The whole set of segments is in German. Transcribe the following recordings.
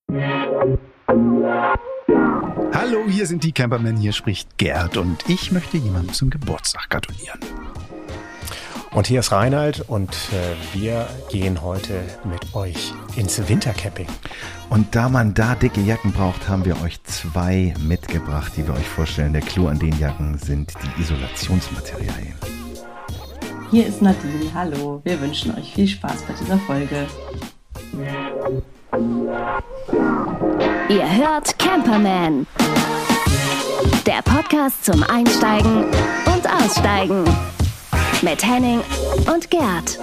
Hallo, hier sind die Campermen, hier spricht Gerd und ich möchte jemandem zum Geburtstag gratulieren. Und hier ist Reinhard und wir gehen heute mit euch ins Wintercamping. Und da man da dicke Jacken braucht, haben wir euch 2 mitgebracht, die wir euch vorstellen. Der Clou an den Jacken sind die Isolationsmaterialien. Hier ist Nadine, hallo. Wir wünschen euch viel Spaß bei dieser Folge. Ihr hört Camperman, der Podcast zum Einsteigen und Aussteigen mit Henning und Gerd.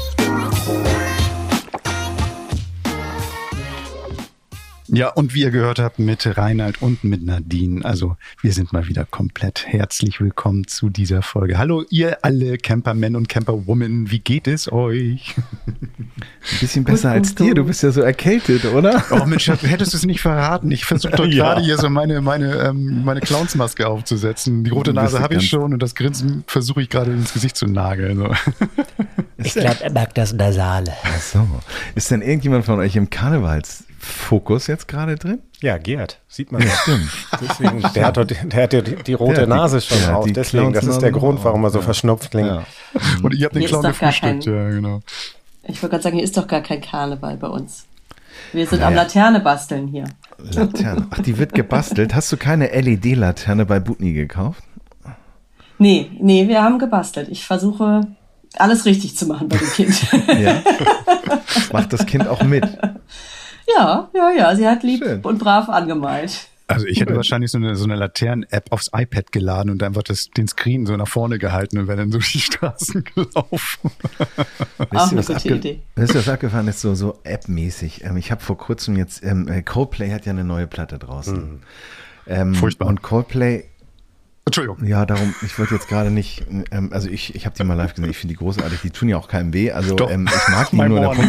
Ja, und wie ihr gehört habt, mit Reinhard und mit Nadine. Also wir sind mal wieder komplett herzlich willkommen zu dieser Folge. Hallo ihr alle Campermen und Camperwomen, wie geht es euch? Ein bisschen besser als dir, du bist ja so erkältet, oder? Oh Mensch, hättest du es nicht verraten. Ich versuche doch gerade hier so meine Clownsmaske aufzusetzen. Die rote Nase habe ich schon und das Grinsen versuche ich gerade ins Gesicht zu nageln. So. Ich glaube, er mag das Nasale. Ach so. Ist denn irgendjemand von euch im Karnevalsfokus jetzt gerade drin? Ja, Gerd, sieht man ja. Stimmt. Deswegen, der hat die rote Nase schon der hat auf. die Deswegen, das ist der Grund, warum er so verschnupft klingt. Ja. Und ihr habt den Hier Clown ist doch gar gefrühstückt. Ja, genau. Ich wollte gerade sagen, hier ist doch gar kein Karneval bei uns. Wir sind am Laterne basteln hier. Laterne. Ach, die wird gebastelt. Hast du keine LED-Laterne bei Butni gekauft? Nee, wir haben gebastelt. Ich versuche, alles richtig zu machen bei dem Kind. Ja. Macht das Kind auch mit? Ja. Sie hat lieb Schön. und brav angemalt. Also ich hätte wahrscheinlich so eine Laternen-App aufs iPad geladen und einfach den Screen so nach vorne gehalten und wäre dann so durch die Straßen gelaufen. Auch eine gute Idee. Wisst ihr, was abgefahren ist, so App-mäßig? Ich habe vor kurzem jetzt, Coldplay hat ja eine neue Platte draußen. Furchtbar. Und Coldplay, Entschuldigung. ja, darum, ich wollte jetzt gerade nicht, also ich habe die mal live gesehen, ich finde die großartig, die tun ja auch keinem weh, also Doch. ich mag die Mein nur, der Ohren. Punkt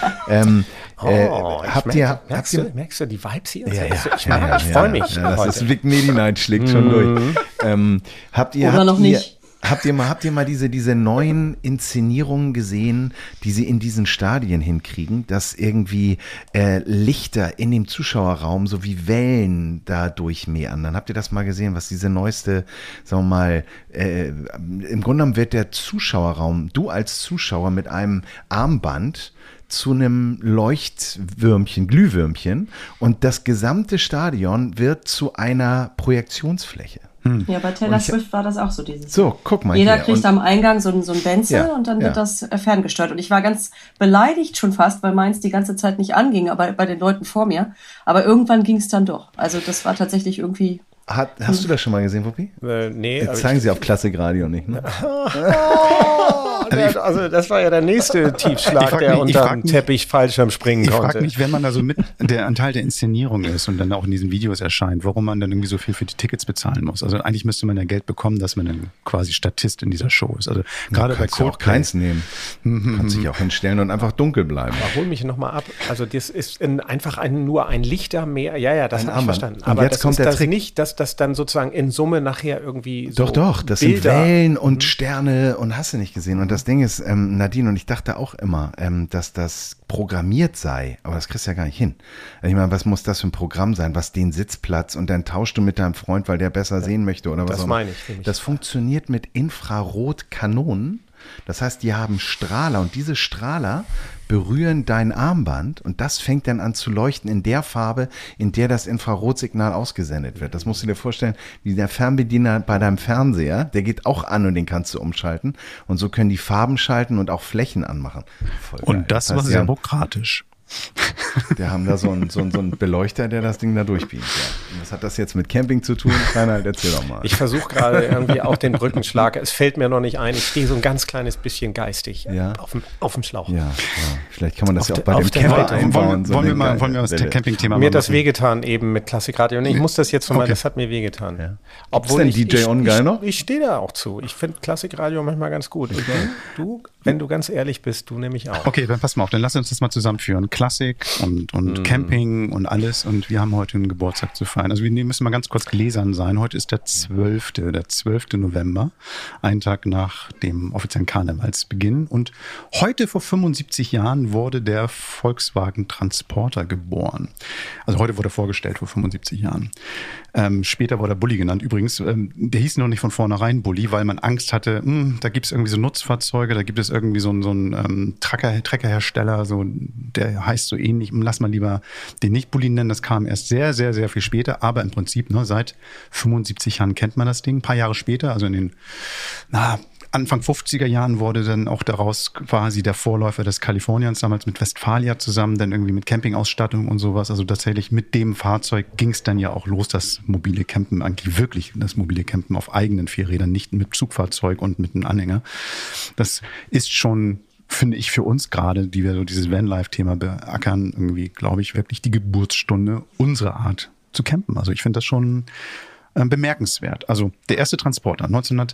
ist, Merkst du die Vibes hier? Ja, Ich freue mich. Ja, das heute. ist Vic Medi-Night, schlägt schon durch. Oder noch nicht. Habt ihr mal diese neuen Inszenierungen gesehen, die sie in diesen Stadien hinkriegen, dass irgendwie Lichter in dem Zuschauerraum so wie Wellen da durchmeandern? Habt ihr das mal gesehen, was diese neueste, sagen wir mal, im Grunde genommen wird der Zuschauerraum, du als Zuschauer mit einem Armband zu einem Leuchtwürmchen, Glühwürmchen und das gesamte Stadion wird zu einer Projektionsfläche. Ja, bei Taylor Swift war das auch so dieses. So, guck mal Jeder hier. kriegt Und am Eingang so ein Benzel und dann wird das ferngesteuert. Und ich war ganz beleidigt schon fast, weil meins die ganze Zeit nicht anging, aber bei den Leuten vor mir. Aber irgendwann ging es dann doch. Also das war tatsächlich irgendwie... Hast du das schon mal gesehen, Wuppi? Nee. Jetzt zeigen sie auf Klassikradio nicht, ne? Also das war ja der nächste Tiefschlag, der unter dem Teppich Fallschirm springen Ich konnte. frage mich, wenn man da so mit der Teil der Inszenierung ist und dann auch in diesen Videos erscheint, warum man dann irgendwie so viel für die Tickets bezahlen muss. Also eigentlich müsste man ja Geld bekommen, dass man dann quasi Statist in dieser Show ist. Also gerade bei Kannst du auch Coldplay. keins nehmen. Kannst dich auch hinstellen und einfach dunkel bleiben. Aber hol mich nochmal ab. Also das ist einfach nur ein Lichtermeer. Ja, das Ein habe ich Armband. verstanden. Und Aber jetzt das kommt ist der das Trick. nicht, dass das dann sozusagen in Summe nachher irgendwie so Doch, das sind Bilder. Wellen und Sterne und hast du nicht gesehen. Und das Ding ist, Nadine, und ich dachte auch immer, dass das programmiert sei, aber das kriegst du ja gar nicht hin. Ich meine, was muss das für ein Programm sein, was den Sitzplatz und dann tauschst du mit deinem Freund, weil der besser sehen möchte oder was Das auch immer. meine ich nämlich. Das funktioniert mit Infrarotkanonen. Das heißt, die haben Strahler und diese Strahler berühren dein Armband und das fängt dann an zu leuchten in der Farbe, in der das Infrarotsignal ausgesendet wird. Das musst du dir vorstellen, wie der Fernbediener bei deinem Fernseher, der geht auch an und den kannst du umschalten und so können die Farben schalten und auch Flächen anmachen. Voll geil. Und das war heißt, sehr die demokratisch. Wir haben da so einen Beleuchter, der das Ding da durchbeamt. Ja. Und was hat das jetzt mit Camping zu tun? Reinhard, erzähl doch mal. Ich versuche gerade irgendwie auch den Brückenschlag. Es fällt mir noch nicht ein. Ich stehe so ein ganz kleines bisschen geistig auf dem Schlauch. Ja, vielleicht kann man das ja auch bei auf dem der Camper Seite. einbauen. Wollen wir das Camping-Thema Mir mal hat das machen? wehgetan eben mit Klassikradio. Und ich muss das jetzt mal, das hat mir wehgetan. Ja. Obwohl Gibt's denn DJ On geil noch? Ich stehe da auch zu. Ich finde Klassikradio manchmal ganz gut. Und du? wenn du ganz ehrlich bist, du nämlich auch. Okay, dann pass mal auf, dann lass uns das mal zusammenführen. Klassik und Camping und alles. Und wir haben heute einen Geburtstag zu feiern. Also wir müssen mal ganz kurz gläsern sein. Heute ist der 12. November, ein Tag nach dem offiziellen Karnevalsbeginn. Und heute vor 75 Jahren wurde der Volkswagen Transporter geboren. Also heute wurde er vorgestellt, vor 75 Jahren. Später wurde er Bulli genannt. Übrigens, der hieß noch nicht von vornherein Bulli, weil man Angst hatte, da gibt es irgendwie so Nutzfahrzeuge, da gibt es irgendwie so einen Treckerhersteller, so, der heißt so ähnlich. Lass mal lieber den nicht Bulli nennen, das kam erst sehr, sehr, sehr viel später. Aber im Prinzip, seit 75 Jahren kennt man das Ding. Ein paar Jahre später, also in den Anfang 50er Jahren wurde dann auch daraus quasi der Vorläufer des Kaliforniens, damals mit Westfalia zusammen, dann irgendwie mit Campingausstattung und sowas. Also tatsächlich mit dem Fahrzeug ging es dann ja auch los, das mobile Campen, eigentlich wirklich das mobile Campen auf eigenen 4 Rädern, nicht mit Zugfahrzeug und mit einem Anhänger. Das ist schon, finde ich, für uns gerade, die wir so dieses Vanlife-Thema beackern, irgendwie, glaube ich, wirklich die Geburtsstunde unserer Art zu campen. Also ich finde das schon bemerkenswert. Also der erste Transporter,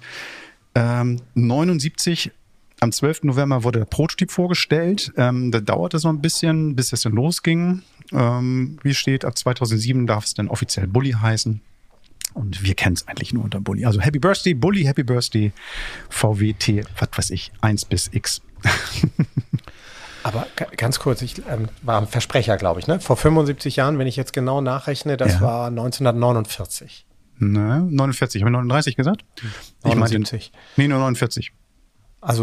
1979, am 12. November wurde der Prototyp vorgestellt. Da dauerte es noch ein bisschen, bis es dann losging. Wie steht, ab 2007 darf es dann offiziell Bulli heißen. Und wir kennen es eigentlich nur unter Bulli. Also Happy Birthday, Bulli, Happy Birthday, VW T, was weiß ich, 1 bis X. Aber ganz kurz, ich war ein Versprecher, glaube ich, ne? Vor 75 Jahren, wenn ich jetzt genau nachrechne, das war 1949. Ne, 49. Habe ich 39 gesagt? 79. Nee, nur 49. Also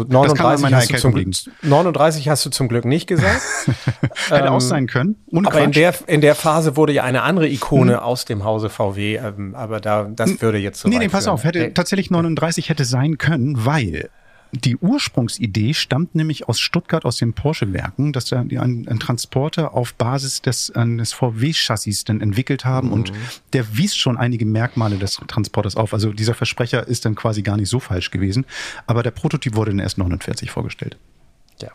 39 hast du zum Glück nicht gesagt. Hätte auch sein können. Ohne aber Quatsch. in der Phase wurde ja eine andere Ikone aus dem Hause VW, aber das würde jetzt so Nee, pass auf, tatsächlich 39 hätte sein können, weil die Ursprungsidee stammt nämlich aus Stuttgart, aus den Porsche-Werken, dass da ein Transporter auf Basis des VW-Chassis dann entwickelt haben und der wies schon einige Merkmale des Transporters auf. Also dieser Versprecher ist dann quasi gar nicht so falsch gewesen, aber der Prototyp wurde dann erst 49 vorgestellt. Ja.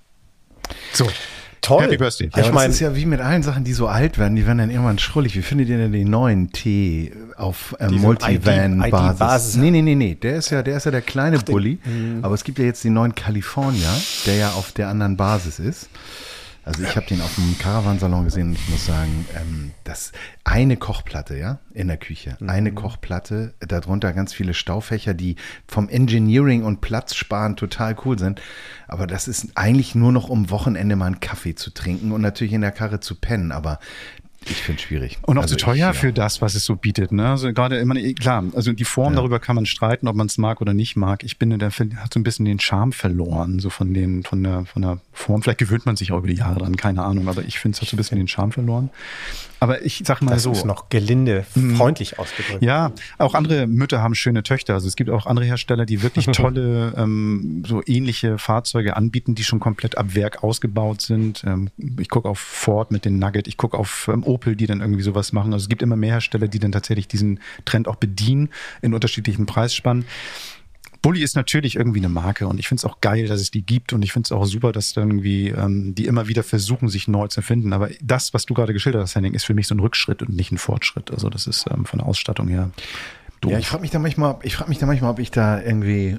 So. Toll. Happy Birthday. Ja, das ist ja wie mit allen Sachen, die so alt werden, die werden dann irgendwann schrullig. Wie findet ihr denn den neuen T auf Multivan-Basis? Nee. Der ist ja der kleine Bulli. Aber es gibt ja jetzt den neuen California, der ja auf der anderen Basis ist. Also ich habe den auf dem Caravansalon gesehen und ich muss sagen, das eine Kochplatte, ja, in der Küche. Eine Kochplatte, darunter ganz viele Staufächer, die vom Engineering und Platzsparen total cool sind. Aber das ist eigentlich nur noch, um Wochenende mal einen Kaffee zu trinken und natürlich in der Karre zu pennen. Aber ich finde es schwierig. Und auch zu teuer für das, was es so bietet. Ne? Also gerade, klar, also die Form, darüber kann man streiten, ob man es mag oder nicht mag. Ich finde, der hat so ein bisschen den Charme verloren, so von der Form. Vielleicht gewöhnt man sich auch über die Jahre dran, keine Ahnung, aber ich finde, es hat so ein bisschen den Charme verloren. Aber ich sag mal das so. Das ist noch gelinde, freundlich ausgedrückt. Ja, auch andere Mütter haben schöne Töchter. Also es gibt auch andere Hersteller, die wirklich tolle, so ähnliche Fahrzeuge anbieten, die schon komplett ab Werk ausgebaut sind. Ich gucke auf Ford mit den Nugget, ich gucke auf Opel, die dann irgendwie sowas machen. Also es gibt immer mehr Hersteller, die dann tatsächlich diesen Trend auch bedienen in unterschiedlichen Preisspannen. Bulli ist natürlich irgendwie eine Marke und ich finde es auch geil, dass es die gibt und ich finde es auch super, dass irgendwie die immer wieder versuchen, sich neu zu finden. Aber das, was du gerade geschildert hast, Henning, ist für mich so ein Rückschritt und nicht ein Fortschritt. Also das ist von der Ausstattung her doof. Ja, ich frage mich da manchmal, ob ich da irgendwie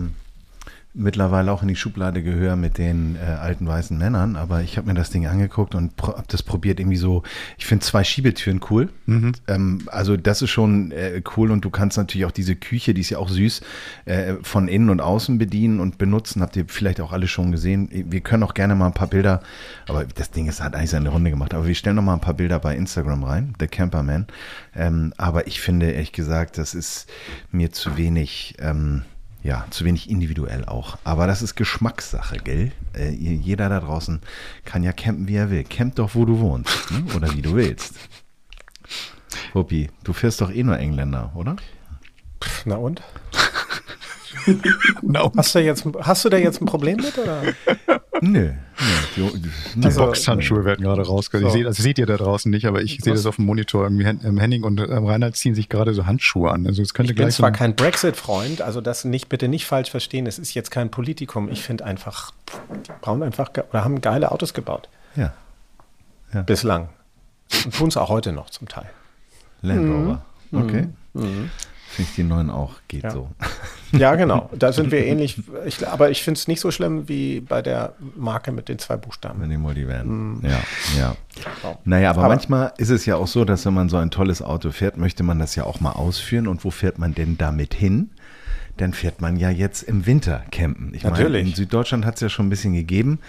mittlerweile auch in die Schublade gehöre mit den alten weißen Männern, aber ich habe mir das Ding angeguckt und habe das probiert irgendwie so, ich finde 2 Schiebetüren cool, also das ist schon cool und du kannst natürlich auch diese Küche, die ist ja auch süß, von innen und außen bedienen und benutzen, habt ihr vielleicht auch alle schon gesehen, wir können auch gerne mal ein paar Bilder, aber das Ding hat eigentlich seine Runde gemacht, aber wir stellen noch mal ein paar Bilder bei Instagram rein, The Camperman, aber ich finde ehrlich gesagt, das ist mir zu wenig zu wenig individuell auch. Aber das ist Geschmackssache, gell? Jeder da draußen kann ja campen, wie er will. Camp doch, wo du wohnst. Ne? Oder wie du willst. Wuppi, du fährst doch eh nur Engländer, oder? Na und? Hast du da jetzt ein Problem mit, oder? Nö. Die Boxhandschuhe werden gerade rausgeholt. So. Das seht ihr da draußen nicht, aber ich sehe das auf dem Monitor. Irgendwie Henning und Reinhard ziehen sich gerade so Handschuhe an. Also es könnte ich bin zwar kein Brexit-Freund, also das bitte nicht falsch verstehen, es ist jetzt kein Politikum. Ich finde einfach, die brauchen einfach oder haben geile Autos gebaut. Ja. Bislang. Und tun es auch heute noch zum Teil. Land Rover. Okay. Finde ich die neuen auch, geht so. Ja, genau. Da sind wir ähnlich. Aber ich finde es nicht so schlimm wie bei der Marke mit den 2 Buchstaben. Mit dem Multivan. Ja. Naja, aber manchmal ist es ja auch so, dass wenn man so ein tolles Auto fährt, möchte man das ja auch mal ausführen. Und wo fährt man denn damit hin? Dann fährt man ja jetzt im Winter campen. Ich meine, in Süddeutschland hat es ja schon ein bisschen gegeben.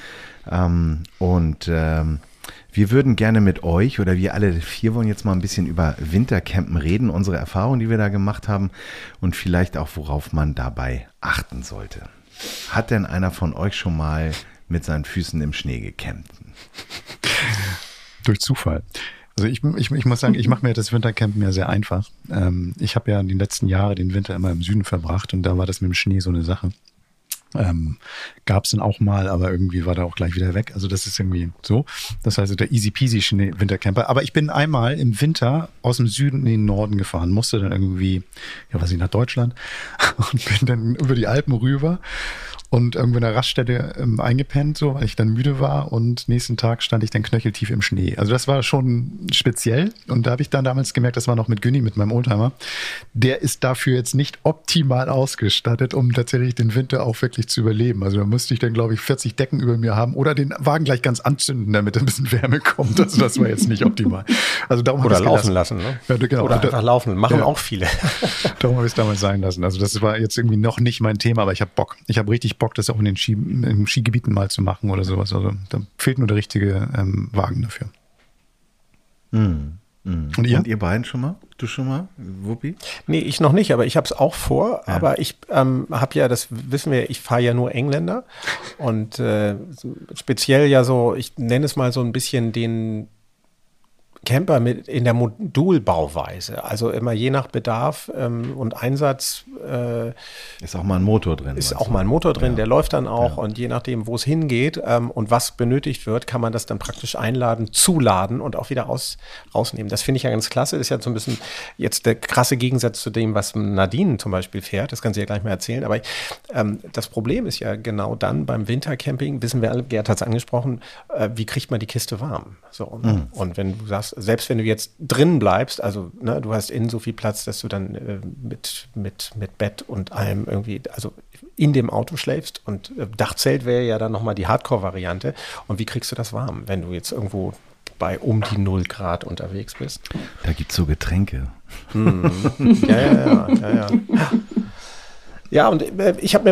Wir würden gerne mit euch, oder wir alle 4 wollen jetzt mal ein bisschen über Wintercampen reden, unsere Erfahrungen, die wir da gemacht haben und vielleicht auch, worauf man dabei achten sollte. Hat denn einer von euch schon mal mit seinen Füßen im Schnee gecampt? Durch Zufall. Also ich muss sagen, ich mache mir das Wintercampen ja sehr einfach. Ich habe ja in den letzten Jahren den Winter immer im Süden verbracht und da war das mit dem Schnee so eine Sache. Gab es dann auch mal, aber irgendwie war der auch gleich wieder weg. Also das ist irgendwie so. Das heißt, der easy peasy Wintercamper. Aber ich bin einmal im Winter aus dem Süden in den Norden gefahren, musste dann irgendwie, nach Deutschland und bin dann über die Alpen rüber und irgendwo in der Raststätte eingepennt, so, weil ich dann müde war und nächsten Tag stand ich dann knöcheltief im Schnee. Also das war schon speziell und da habe ich dann damals gemerkt, das war noch mit Günni, mit meinem Oldtimer, der ist dafür jetzt nicht optimal ausgestattet, um tatsächlich den Winter auch wirklich zu überleben. Also da musste ich dann, glaube ich, 40 Decken über mir haben oder den Wagen gleich ganz anzünden, damit ein bisschen Wärme kommt. Also das war jetzt nicht optimal. Also darum oder laufen lassen, ne? Ja, genau. Oder einfach laufen, machen auch viele. Darum habe ich es damals sein lassen. Also das war jetzt irgendwie noch nicht mein Thema, aber ich habe Bock. Ich habe richtig Bock, das auch in den Skigebieten mal zu machen oder sowas. Also da fehlt nur der richtige Wagen dafür. Und ihr beiden schon mal? Du schon mal, Wuppi? Nee, ich noch nicht, aber ich habe es auch vor. Ja. Aber ich habe ja, das wissen wir, ich fahre ja nur Engländer. Und speziell ja so, ich nenne es mal so ein bisschen den Camper in der Modulbauweise. Also immer je nach Bedarf und Einsatz. Ist auch mal ein Motor drin. Ist auch mal ein Motor drin, der läuft dann auch. Ja. Und je nachdem, wo es hingeht und was benötigt wird, kann man das dann praktisch einladen, zuladen und auch wieder rausnehmen. Das finde ich ja ganz klasse. Das ist ja so ein bisschen jetzt der krasse Gegensatz zu dem, was Nadine zum Beispiel fährt. Das kann sie ja gleich mal erzählen. Aber das Problem ist ja genau dann beim Wintercamping, wissen wir alle, Gerd hat es angesprochen, wie kriegt man die Kiste warm? So, und wenn du sagst, selbst wenn du jetzt drin bleibst, also ne, du hast innen so viel Platz, dass du dann mit Bett und allem irgendwie, also in dem Auto schläfst und Dachzelt wäre ja dann nochmal die Hardcore-Variante. Und wie kriegst du das warm, wenn du jetzt irgendwo bei um die 0 Grad unterwegs bist? Da gibt es so Getränke. Ja. Ja, und ich habe mir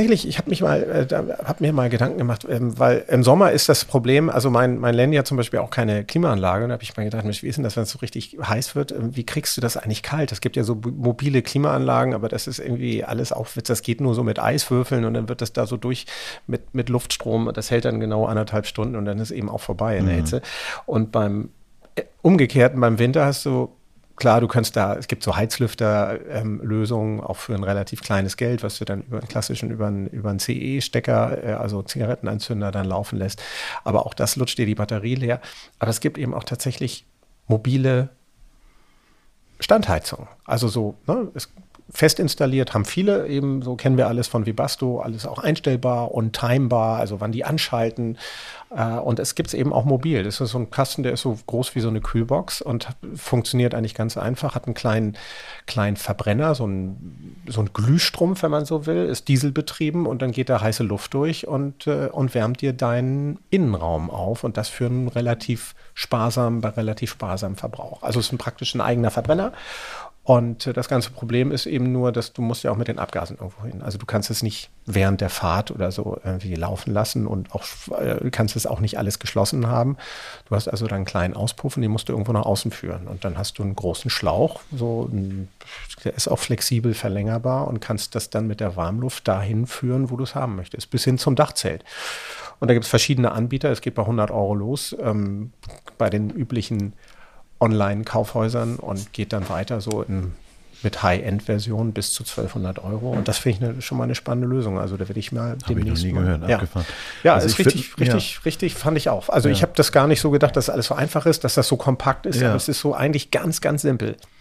mal Gedanken gemacht, weil im Sommer ist das Problem, also mein Landy hat zum Beispiel auch keine Klimaanlage und da habe ich mal gedacht, Mensch, wie ist denn das, wenn es so richtig heiß wird, wie kriegst du das eigentlich kalt? Es gibt ja so mobile Klimaanlagen, aber das ist irgendwie alles Aufwitz, das geht nur so mit Eiswürfeln und dann wird das da so durch mit Luftstrom, das hält dann genau 1,5 Stunden und dann ist eben auch vorbei in der Hitze. Und beim Umgekehrten, beim Winter hast du klar, du kannst es gibt so Heizlüfter-Lösungen, auch für ein relativ kleines Geld, was du dann über einen CE-Stecker, also Zigarettenanzünder, dann laufen lässt. Aber auch das lutscht dir die Batterie leer. Aber es gibt eben auch tatsächlich mobile Standheizungen. Also so, ne, fest installiert haben viele eben, so kennen wir alles von Webasto, alles auch einstellbar und timebar, also wann die anschalten. Und es gibt es eben auch mobil. Das ist so ein Kasten, der ist so groß wie so eine Kühlbox und funktioniert eigentlich ganz einfach, hat einen kleinen Verbrenner, so ein Glühstrumpf, wenn man so will, ist dieselbetrieben und dann geht da heiße Luft durch und wärmt dir deinen Innenraum auf und das für einen relativ sparsamen Verbrauch. Also es ist praktisch ein eigener Verbrenner. Und das ganze Problem ist eben nur, dass du musst ja auch mit den Abgasen irgendwo hin. Also du kannst es nicht während der Fahrt oder so irgendwie laufen lassen und auch kannst es auch nicht alles geschlossen haben. Du hast also dann einen kleinen Auspuff und den musst du irgendwo nach außen führen. Und dann hast du einen großen Schlauch, der ist auch flexibel verlängerbar und kannst das dann mit der Warmluft dahin führen, wo du es haben möchtest, bis hin zum Dachzelt. Und da gibt es verschiedene Anbieter. Es geht bei 100 € los, bei den üblichen Online-Kaufhäusern und geht dann weiter so mit High-End-Versionen bis zu 1.200 €. Und das finde ich schon mal eine spannende Lösung. Also da werde ich mal demnächst noch nie gehört, abgefahren. Ja, also ist richtig, fand ich auch. Also ich habe das gar nicht so gedacht, dass alles so einfach ist, dass das so kompakt ist, aber es ist so eigentlich ganz, ganz simpel.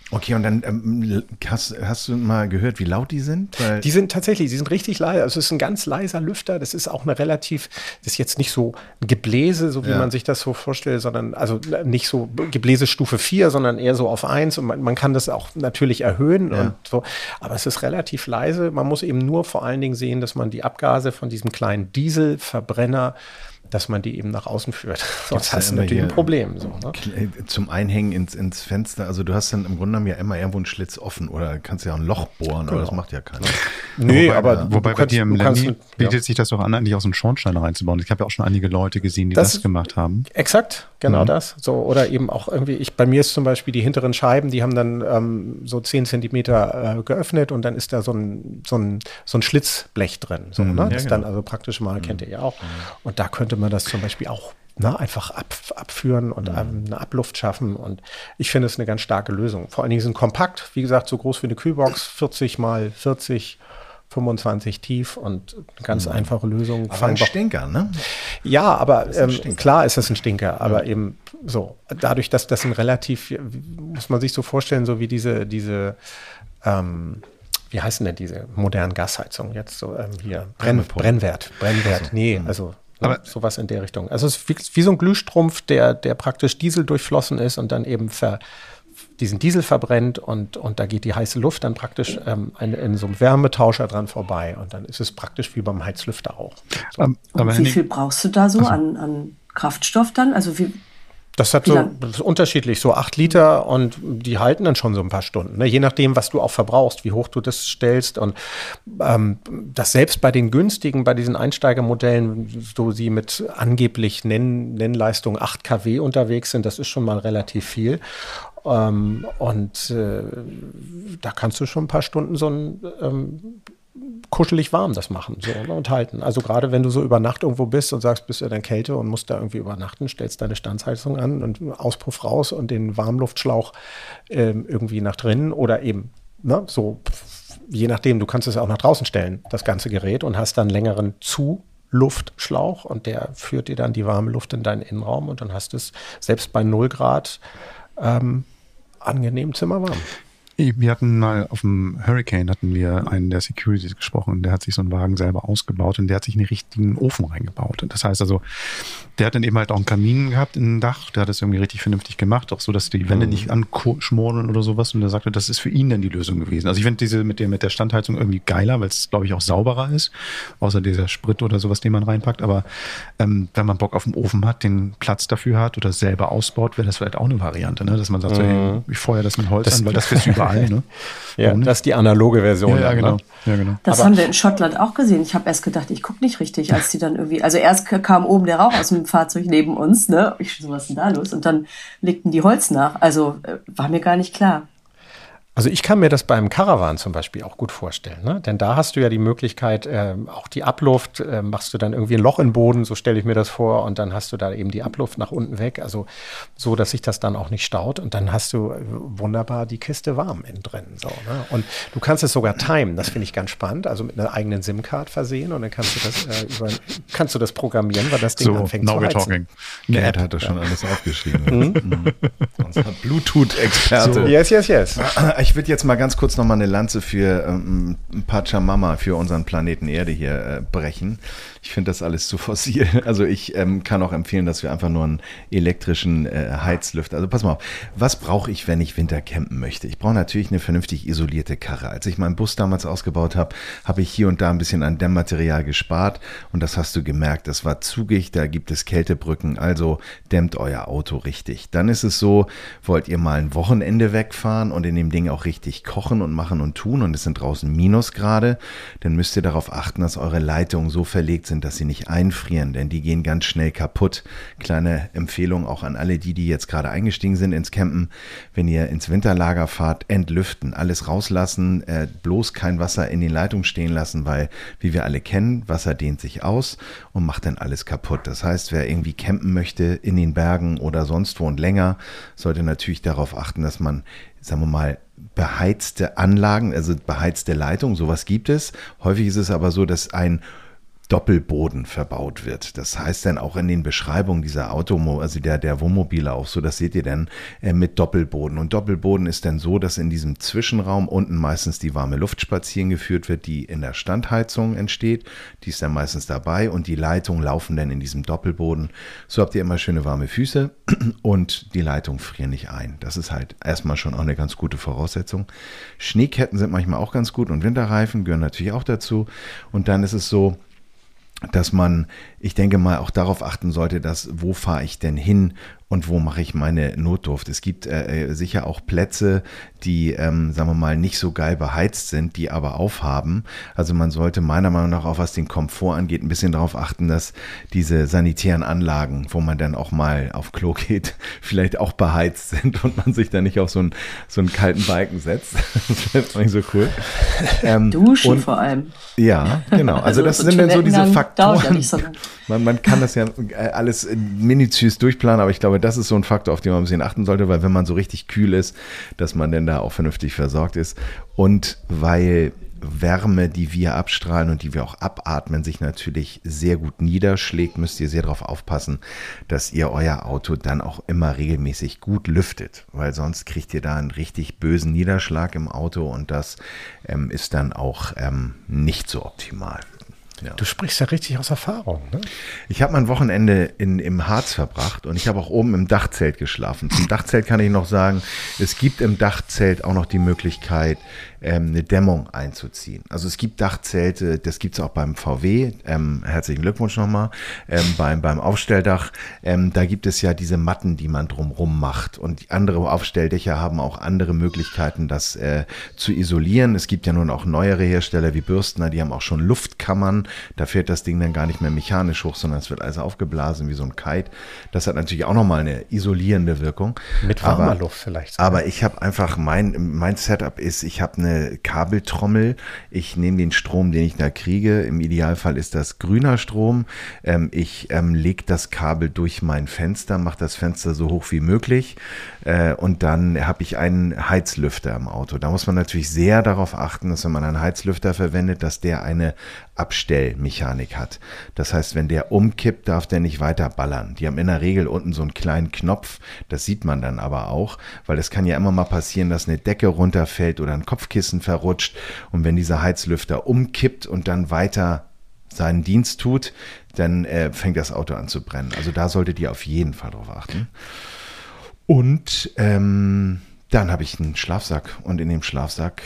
Okay, und dann hast du mal gehört, wie laut die sind? Weil die sind richtig leise. Also es ist ein ganz leiser Lüfter. Das ist auch das ist jetzt nicht so ein Gebläse, so wie man sich das so vorstellt, sondern also nicht so Gebläse Stufe 4, sondern eher so auf 1. Und man kann das auch natürlich erhöhen und so. Aber es ist relativ leise. Man muss eben nur vor allen Dingen sehen, dass man die Abgase von diesem kleinen Dieselverbrenner, dass man die eben nach außen führt. Sonst hast du natürlich ein Problem. So, ne? Zum Einhängen ins Fenster. Also du hast dann im Grunde genommen ja immer irgendwo einen Schlitz offen oder kannst ja auch ein Loch bohren, aber das macht ja keiner. Nee, wobei bei dir im Lenny bietet sich das doch an, eigentlich auch so einen Schornstein reinzubauen. Ich habe ja auch schon einige Leute gesehen, die das gemacht haben. Exakt, genau das. So, oder eben auch irgendwie, bei mir ist zum Beispiel die hinteren Scheiben, die haben dann so 10 Zentimeter geöffnet und dann ist da so ein Schlitzblech drin. So, ne? Das dann also praktisch mal, kennt ihr ja auch. Und da könnte man das zum Beispiel auch einfach abführen und eine Abluft schaffen. Und ich finde es eine ganz starke Lösung. Vor allen Dingen sind kompakt, wie gesagt, so groß wie eine Kühlbox, 40 mal 40, 25 tief und eine ganz einfache Lösung. Aber ein Stinker, ne? Ja, aber klar ist das ein Stinker, aber eben so. Dadurch, dass das muss man sich so vorstellen, so wie diese wie heißen denn diese modernen Gasheizungen jetzt so hier? Brennwert. Nee, also aber sowas in der Richtung. Also es ist wie so ein Glühstrumpf, der praktisch Diesel durchflossen ist und dann eben diesen Diesel verbrennt und da geht die heiße Luft dann praktisch in so einem Wärmetauscher dran vorbei und dann ist es praktisch wie beim Heizlüfter auch. So. Aber wie viel brauchst du da so an Kraftstoff dann? Also das ist unterschiedlich, so 8 Liter und die halten dann schon so ein paar Stunden, ne? Je nachdem, was du auch verbrauchst, wie hoch du das stellst und das selbst bei den günstigen, bei diesen Einsteigermodellen, so sie mit angeblich Nennleistung 8 kW unterwegs sind, das ist schon mal relativ viel da kannst du schon ein paar Stunden so ein kuschelig warm das machen und halten. Also gerade wenn du so über Nacht irgendwo bist und sagst, bist du in Kälte und musst da irgendwie übernachten, stellst deine Standheizung an und Auspuff raus und den Warmluftschlauch irgendwie nach drinnen oder eben so, je nachdem, du kannst es auch nach draußen stellen, das ganze Gerät und hast dann längeren Zuluftschlauch und der führt dir dann die warme Luft in deinen Innenraum und dann hast du es selbst bei 0 Grad angenehm zimmerwarm. Wir hatten mal auf dem Hurricane einen der Securities gesprochen, der hat sich so einen Wagen selber ausgebaut und der hat sich einen richtigen Ofen reingebaut. Und das heißt also, der hat dann eben halt auch einen Kamin gehabt in ein Dach, der hat das irgendwie richtig vernünftig gemacht, auch so, dass die Wände nicht anschmoren oder sowas und der sagte, das ist für ihn dann die Lösung gewesen. Also ich finde diese mit der Standheizung irgendwie geiler, weil es, glaube ich, auch sauberer ist, außer dieser Sprit oder sowas, den man reinpackt, aber wenn man Bock auf den Ofen hat, den Platz dafür hat oder selber ausbaut, wäre das vielleicht auch eine Variante, ne? Dass man sagt, so, hey, ich feuer das mit Holz an, weil das kriegst du überall. Ne? Ja, das ist die analoge Version. Ja, genau. Das haben wir in Schottland auch gesehen. Ich habe erst gedacht, ich gucke nicht richtig, als die dann irgendwie, also erst kam oben der Rauch aus dem Fahrzeug neben uns, ne? Ich so, was ist denn da los? Und dann legten die Holz nach. Also war mir gar nicht klar. Also ich kann mir das beim Caravan zum Beispiel auch gut vorstellen, ne? Denn da hast du ja die Möglichkeit, auch die Abluft, machst du dann irgendwie ein Loch in den Boden, so stelle ich mir das vor, und dann hast du da eben die Abluft nach unten weg, also so, dass sich das dann auch nicht staut, und dann hast du wunderbar die Kiste warm innen drin. So, ne? Und du kannst es sogar timen, das finde ich ganz spannend, also mit einer eigenen SIM-Card versehen, und dann kannst du das programmieren, weil das Ding anfängt zu heizen. Gerd hat das schon alles aufgeschrieben. Unser Bluetooth-Experte. So. Yes. Ich würde jetzt mal ganz kurz noch mal eine Lanze für Pachamama, für unseren Planeten Erde hier brechen. Ich finde das alles zu fossil. Also ich kann auch empfehlen, dass wir einfach nur einen elektrischen Heizlüfter, also pass mal auf, was brauche ich, wenn ich Winter campen möchte? Ich brauche natürlich eine vernünftig isolierte Karre. Als ich meinen Bus damals ausgebaut habe, habe ich hier und da ein bisschen an Dämmmaterial gespart, und das hast du gemerkt, das war zugig, da gibt es Kältebrücken, also dämmt euer Auto richtig. Dann ist es so, wollt ihr mal ein Wochenende wegfahren und in dem Ding auch richtig kochen und machen und tun, und es sind draußen Minusgrade, dann müsst ihr darauf achten, dass eure Leitungen so verlegt sind, dass sie nicht einfrieren, denn die gehen ganz schnell kaputt. Kleine Empfehlung auch an alle, die jetzt gerade eingestiegen sind ins Campen: Wenn ihr ins Winterlager fahrt, entlüften, alles rauslassen, bloß kein Wasser in den Leitungen stehen lassen, weil, wie wir alle kennen, Wasser dehnt sich aus und macht dann alles kaputt. Das heißt, wer irgendwie campen möchte in den Bergen oder sonst wo und länger, sollte natürlich darauf achten, dass man, sagen wir mal, beheizte Anlagen, also beheizte Leitungen, sowas gibt es. Häufig ist es aber so, dass ein Doppelboden verbaut wird. Das heißt dann auch in den Beschreibungen dieser also der Wohnmobile auch so, das seht ihr dann mit Doppelboden. Und Doppelboden ist dann so, dass in diesem Zwischenraum unten meistens die warme Luft spazieren geführt wird, die in der Standheizung entsteht. Die ist dann meistens dabei und die Leitungen laufen dann in diesem Doppelboden. So habt ihr immer schöne warme Füße und die Leitungen frieren nicht ein. Das ist halt erstmal schon auch eine ganz gute Voraussetzung. Schneeketten sind manchmal auch ganz gut und Winterreifen gehören natürlich auch dazu. Und dann ist es so, dass man, ich denke mal, auch darauf achten sollte, dass wo fahre ich denn hin und wo mache ich meine Notdurft. Es gibt sicher auch Plätze, die, sagen wir mal, nicht so geil beheizt sind, die aber aufhaben. Also man sollte meiner Meinung nach auch, was den Komfort angeht, ein bisschen darauf achten, dass diese sanitären Anlagen, wo man dann auch mal auf Klo geht, vielleicht auch beheizt sind und man sich dann nicht auf so einen kalten Balken setzt. Das wäre auch nicht so cool. Duschen vor allem. Ja, genau. Also das so sind dann so diese Faktoren. Ja nicht so man kann das ja alles minutiös durchplanen, aber ich glaube, das ist so ein Faktor, auf den man ein bisschen achten sollte, weil wenn man so richtig kühl ist, dass man dann da auch vernünftig versorgt ist und weil Wärme, die wir abstrahlen und die wir auch abatmen, sich natürlich sehr gut niederschlägt, müsst ihr sehr darauf aufpassen, dass ihr euer Auto dann auch immer regelmäßig gut lüftet, weil sonst kriegt ihr da einen richtig bösen Niederschlag im Auto und das ist dann auch nicht so optimal. Ja. Du sprichst ja richtig aus Erfahrung, ne? Ich habe mein Wochenende im Harz verbracht und ich habe auch oben im Dachzelt geschlafen. Zum Dachzelt kann ich noch sagen, es gibt im Dachzelt auch noch die Möglichkeit, eine Dämmung einzuziehen. Also es gibt Dachzelte, das gibt es auch beim VW, herzlichen Glückwunsch nochmal, beim Aufstelldach, da gibt es ja diese Matten, die man drumrum macht und die andere Aufstelldächer haben auch andere Möglichkeiten, das zu isolieren. Es gibt ja nun auch neuere Hersteller wie Bürstner, die haben auch schon Luftkammern, da fährt das Ding dann gar nicht mehr mechanisch hoch, sondern es wird also aufgeblasen wie so ein Kite. Das hat natürlich auch nochmal eine isolierende Wirkung. Mit warmer Luft vielleicht. Aber ich habe einfach, mein Setup ist, ich habe eine Kabeltrommel. Ich nehme den Strom, den ich da kriege. Im Idealfall ist das grüner Strom. Ich lege das Kabel durch mein Fenster, mache das Fenster so hoch wie möglich und dann habe ich einen Heizlüfter im Auto. Da muss man natürlich sehr darauf achten, dass wenn man einen Heizlüfter verwendet, dass der eine Abstellmechanik hat. Das heißt, wenn der umkippt, darf der nicht weiter ballern. Die haben in der Regel unten so einen kleinen Knopf, das sieht man dann aber auch, weil es kann ja immer mal passieren, dass eine Decke runterfällt oder ein Kopfkissen verrutscht und wenn dieser Heizlüfter umkippt und dann weiter seinen Dienst tut, dann fängt das Auto an zu brennen. Also da solltet ihr auf jeden Fall drauf achten. Und dann habe ich einen Schlafsack und in dem Schlafsack,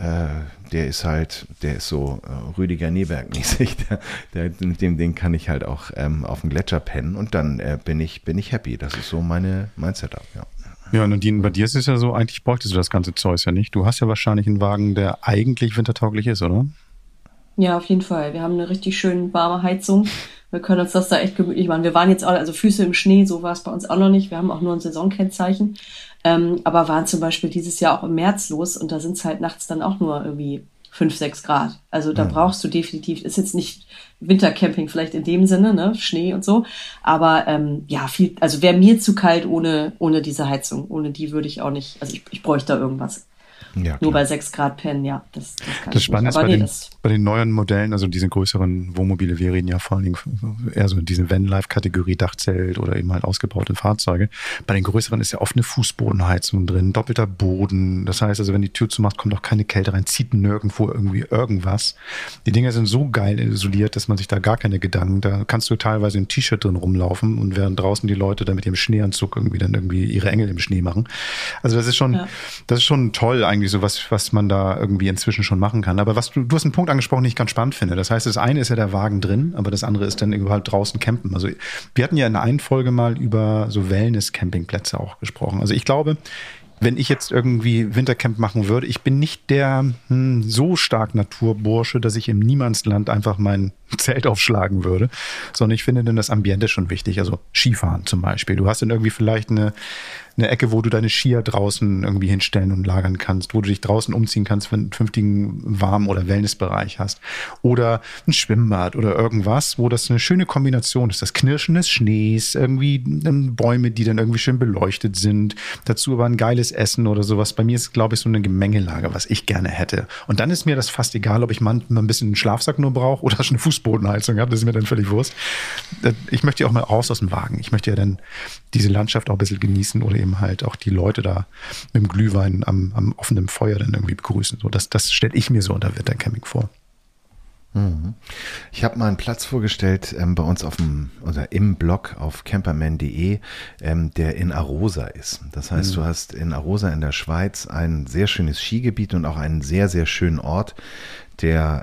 der ist so Rüdiger Neberg-mäßig, mit dem Ding kann ich halt auch auf dem Gletscher pennen und dann bin ich happy. Das ist so mein Setup, ja. Ja, Nadine, bei dir ist es ja so, eigentlich bräuchtest du das ganze Zeug ja nicht. Du hast ja wahrscheinlich einen Wagen, der eigentlich wintertauglich ist, oder? Ja, auf jeden Fall. Wir haben eine richtig schön warme Heizung. Wir können uns das da echt gemütlich machen. Wir waren jetzt alle, also Füße im Schnee, so war es bei uns auch noch nicht. Wir haben auch nur ein Saisonkennzeichen. Aber waren zum Beispiel dieses Jahr auch im März los und da sind es halt nachts dann auch nur irgendwie 5, 6 Grad. Also da brauchst du definitiv, ist jetzt nicht Wintercamping vielleicht in dem Sinne, ne, Schnee und so. Aber ja, also wäre mir zu kalt ohne diese Heizung. Ohne die würde ich auch nicht, also ich bräuchte da irgendwas. Ja, nur bei 6 Grad pennen, ja. Das kann das Spannende ist bei den neuen Modellen, also diese größeren Wohnmobile, wir reden ja vor allen Dingen eher so in diese Vanlife-Kategorie Dachzelt oder eben halt ausgebaute Fahrzeuge. Bei den größeren ist ja oft eine Fußbodenheizung drin, doppelter Boden. Das heißt also, wenn die Tür zumacht, kommt auch keine Kälte rein, zieht nirgendwo irgendwie irgendwas. Die Dinger sind so geil isoliert, dass man sich da gar keine Gedanken, da kannst du teilweise im T-Shirt drin rumlaufen und während draußen die Leute da mit ihrem Schneeanzug irgendwie ihre Engel im Schnee machen. Also das ist schon toll eigentlich, so was man da irgendwie inzwischen schon machen kann. Aber du hast einen Punkt angesprochen, den ich ganz spannend finde. Das heißt, das eine ist ja der Wagen drin, aber das andere ist dann überhaupt draußen campen. Also wir hatten ja in einer Folge mal über so Wellness-Campingplätze auch gesprochen. Also ich glaube, wenn ich jetzt irgendwie Wintercamp machen würde, ich bin nicht der so stark Naturbursche, dass ich im Niemandsland einfach mein Zelt aufschlagen würde, sondern ich finde dann das Ambiente schon wichtig. Also Skifahren zum Beispiel. Du hast dann irgendwie vielleicht eine Ecke, wo du deine Skier draußen irgendwie hinstellen und lagern kannst, wo du dich draußen umziehen kannst, wenn du einen vernünftigen Warm- oder Wellnessbereich hast. Oder ein Schwimmbad oder irgendwas, wo das eine schöne Kombination ist. Das Knirschen des Schnees, irgendwie Bäume, die dann irgendwie schön beleuchtet sind. Dazu aber ein geiles alles essen oder sowas. Bei mir ist, glaube ich, so eine Gemengelage, was ich gerne hätte. Und dann ist mir das fast egal, ob ich manchmal ein bisschen einen Schlafsack nur brauche oder schon eine Fußbodenheizung habe. Das ist mir dann völlig Wurst. Ich möchte ja auch mal raus aus dem Wagen. Ich möchte ja dann diese Landschaft auch ein bisschen genießen oder eben halt auch die Leute da mit dem Glühwein am offenen Feuer dann irgendwie begrüßen. So, das stelle ich mir so unter Wintercamping vor. Ich habe mal einen Platz vorgestellt bei uns im Blog auf camperman.de, der in Arosa ist. Das heißt, du hast in Arosa in der Schweiz ein sehr schönes Skigebiet und auch einen sehr, sehr schönen Ort, der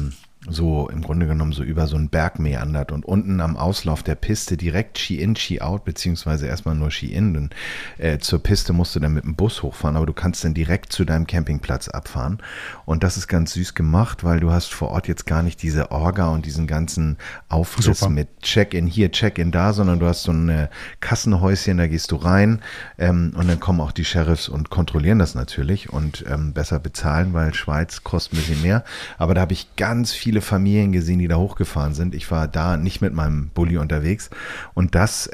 so im Grunde genommen so über so einen Berg meandert und unten am Auslauf der Piste direkt Ski-In, Ski-Out, beziehungsweise erstmal nur Ski-In. Denn zur Piste musst du dann mit dem Bus hochfahren, aber du kannst dann direkt zu deinem Campingplatz abfahren. Und das ist ganz süß gemacht, weil du hast vor Ort jetzt gar nicht diese Orga und diesen ganzen Aufriss mit Check-In hier, Check-In da, sondern du hast so ein Kassenhäuschen, da gehst du rein und dann kommen auch die Sheriffs und kontrollieren das natürlich und besser bezahlen, weil Schweiz kostet ein bisschen mehr. Aber da habe ich ganz viele Familien gesehen, die da hochgefahren sind. Ich war da nicht mit meinem Bulli unterwegs und das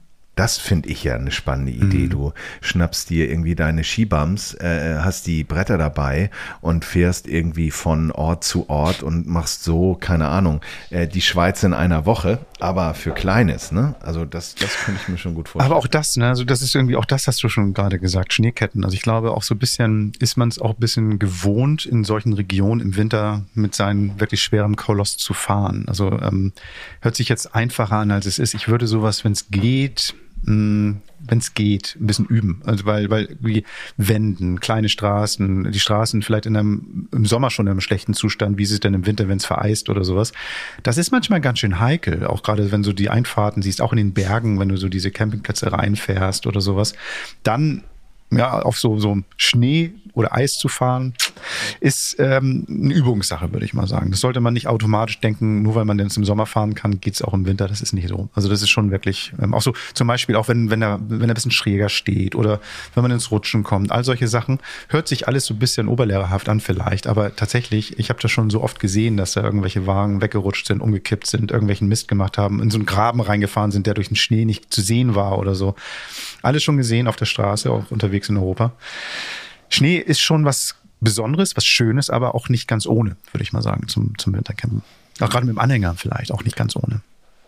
finde ich ja eine spannende Idee. Du schnappst dir irgendwie deine Skibums, hast die Bretter dabei und fährst irgendwie von Ort zu Ort und machst so, keine Ahnung, die Schweiz in einer Woche, aber für Kleines, ne? Also das könnte ich mir schon gut vorstellen. Aber auch das, ne? Also das ist irgendwie, auch das hast du schon gerade gesagt, Schneeketten. Also ich glaube auch so ein bisschen, ist man es auch ein bisschen gewohnt, in solchen Regionen im Winter mit seinem wirklich schweren Koloss zu fahren. Also hört sich jetzt einfacher an, als es ist. Ich würde sowas, wenn es geht, ein bisschen üben. Also weil wie Wenden, kleine Straßen, die Straßen vielleicht im Sommer schon in einem schlechten Zustand, wie ist es denn im Winter, wenn es vereist oder sowas. Das ist manchmal ganz schön heikel, auch gerade wenn du die Einfahrten siehst, auch in den Bergen, wenn du so diese Campingplätze reinfährst oder sowas. Dann ja, auf so Schnee oder Eis zu fahren, ist eine Übungssache, würde ich mal sagen. Das sollte man nicht automatisch denken, nur weil man denn im Sommer fahren kann, geht es auch im Winter. Das ist nicht so. Also das ist schon wirklich, auch so zum Beispiel auch wenn er ein bisschen schräger steht oder wenn man ins Rutschen kommt. All solche Sachen, hört sich alles so ein bisschen oberlehrerhaft an vielleicht, aber tatsächlich, ich habe das schon so oft gesehen, dass da irgendwelche Wagen weggerutscht sind, umgekippt sind, irgendwelchen Mist gemacht haben, in so einen Graben reingefahren sind, der durch den Schnee nicht zu sehen war oder so. Alles schon gesehen auf der Straße, auch unterwegs in Europa. Schnee ist schon was Besonderes, was Schönes, aber auch nicht ganz ohne, würde ich mal sagen, zum Wintercampen. Auch gerade mit dem Anhänger vielleicht, auch nicht ganz ohne.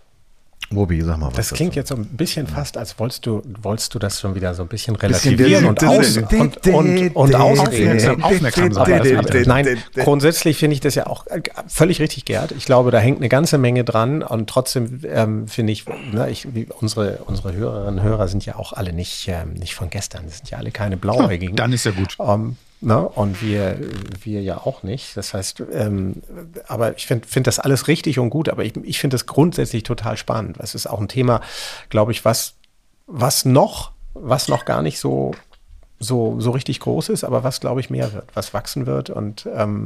Robi, sag mal was. Das klingt jetzt so ein bisschen fast, als wolltest du das schon wieder so ein bisschen relativieren und ausreden. Aufmerksam sein. Nein, grundsätzlich finde ich das ja auch völlig richtig, Gerd. Ich glaube, da hängt eine ganze Menge dran und trotzdem finde ich, unsere Hörerinnen und Hörer sind ja auch alle nicht von gestern. Das sind ja alle keine Blauäugigen. Dann ist ja gut. Und wir ja auch nicht. Das heißt, aber ich finde das alles richtig und gut, aber ich finde das grundsätzlich total spannend. Es ist auch ein Thema, glaube ich, was noch gar nicht so richtig groß ist, aber was, glaube ich, mehr wird, was wachsen wird und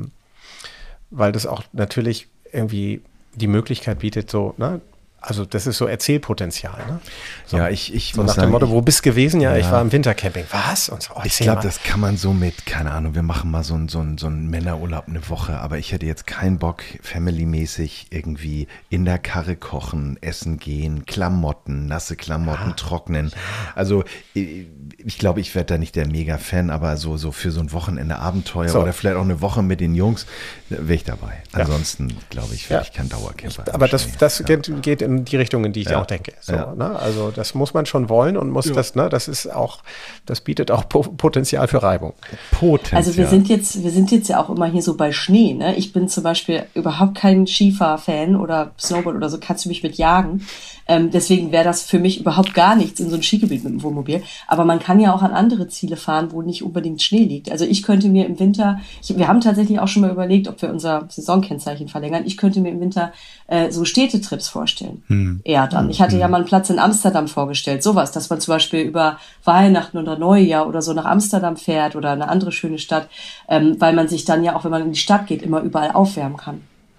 weil das auch natürlich irgendwie die Möglichkeit bietet, so, ne? Also das ist so Erzählpotenzial, ne? So, ja, ich so muss nach sagen, dem Motto, wo bist gewesen? Ja, ich war im Wintercamping. Was? Und so, ich glaube, das kann man so mit, keine Ahnung, wir machen mal so einen Männerurlaub eine Woche, aber ich hätte jetzt keinen Bock, familymäßig irgendwie in der Karre kochen, essen gehen, Klamotten, nasse Klamotten trocknen. Also ich glaube, ich werde da nicht der Mega-Fan, aber so für so ein Wochenende Abenteuer oder vielleicht auch eine Woche mit den Jungs, wäre ich dabei. Ansonsten, glaube ich, wäre ich kein Dauercamper. Aber das geht in die Richtung, in die ich auch denke. So, ne? Also das muss man schon wollen und muss das ist auch, das bietet auch Potenzial für Reibung. Also wir sind jetzt ja auch immer hier so bei Schnee, ne? Ich bin zum Beispiel überhaupt kein Skifahr-Fan oder Snowboard oder so, kannst du mich mit jagen. Deswegen wäre das für mich überhaupt gar nichts in so ein Skigebiet mit dem Wohnmobil. Aber man kann ja auch an andere Ziele fahren, wo nicht unbedingt Schnee liegt. Also ich könnte mir im Winter, wir haben tatsächlich auch schon mal überlegt, ob wir unser Saisonkennzeichen verlängern. Ich könnte mir im Winter so Städtetrips vorstellen. Eher dann. Ich hatte ja mal einen Platz in Amsterdam vorgestellt. Sowas, dass man zum Beispiel über Weihnachten oder Neujahr oder so nach Amsterdam fährt oder eine andere schöne Stadt, weil man sich dann ja auch, wenn man in die Stadt geht, immer überall aufwärmen kann.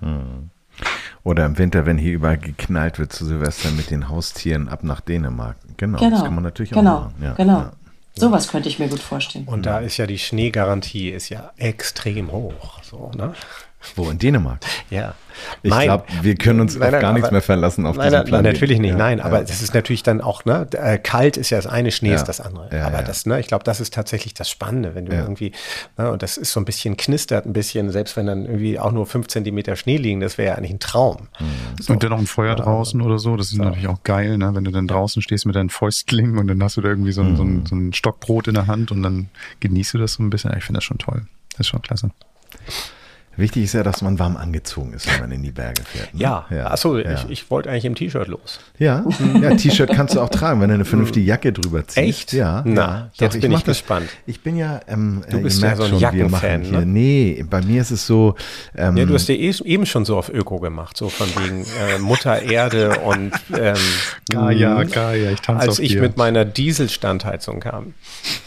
Oder im Winter, wenn hier überall geknallt wird zu Silvester mit den Haustieren ab nach Dänemark. Genau. Das kann man natürlich auch machen. Ja, genau. Ja. Sowas könnte ich mir gut vorstellen. Und da ist ja die Schneegarantie ist ja extrem hoch. So, ne? Wo, in Dänemark? Ja. Ich glaube, wir können uns auf gar nichts mehr verlassen auf diesen Planeten. Nein, natürlich nicht, Ja, aber das ist natürlich dann auch, ne, kalt ist ja das eine, Schnee ist das andere. Ja, aber ja. das, ne, ich glaube, das ist tatsächlich das Spannende, wenn du irgendwie, ne, und das ist so ein bisschen knistert, ein bisschen, selbst wenn dann irgendwie auch nur 5 Zentimeter Schnee liegen, das wäre ja eigentlich ein Traum. So. Und dann noch ein Feuer draußen oder so, das ist natürlich auch geil, ne? Wenn du dann draußen stehst mit deinen Fäustlingen und dann hast du da irgendwie so ein Stockbrot in der Hand und dann genießt du das so ein bisschen. Ich finde das schon toll. Das ist schon klasse. Wichtig ist ja, dass man warm angezogen ist, wenn man in die Berge fährt. Ne? Ja. Achso, ich wollte eigentlich im T-Shirt los. Ja, T-Shirt kannst du auch tragen, wenn du eine vernünftige Jacke drüber ziehst. Echt? Ja. Na, Doch, jetzt bin ich gespannt. Ich bin ja, du bist ja so ein Jackenfan, ne? Nee, bei mir ist es so. Ja, du hast dir eben schon so auf Öko gemacht, so von wegen Mutter Erde und Gaia, ich tanze als auf ich dir. mit meiner Dieselstandheizung kam.